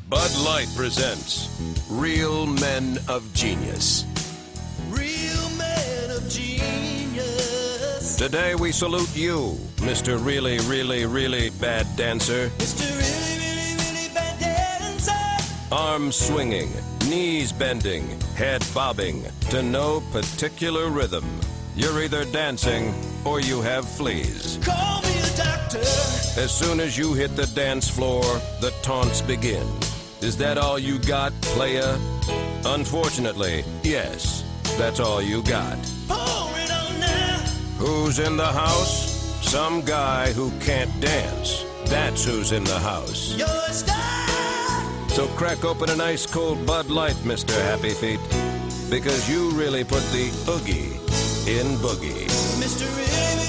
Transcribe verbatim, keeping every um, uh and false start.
Bud Light presents Real Men of Genius. Real men of genius. Today we salute you, Mister Really, Really, Really Bad Dancer. Mister Really, Really, Really Bad Dancer. Arms swinging, knees bending, head bobbing, to no particular rhythm. You're either dancing or you have fleas. Call me a doctor. As soon as you hit the dance floor, the taunts begin. Is that all you got, playa? Unfortunately, yes, that's all you got. Pour it on now. Who's in the house? Some guy who can't dance. That's who's in the house. You're a star. So crack open an ice cold Bud Light, Mister Happy Feet, because you really put the oogie in boogie. Mister Really,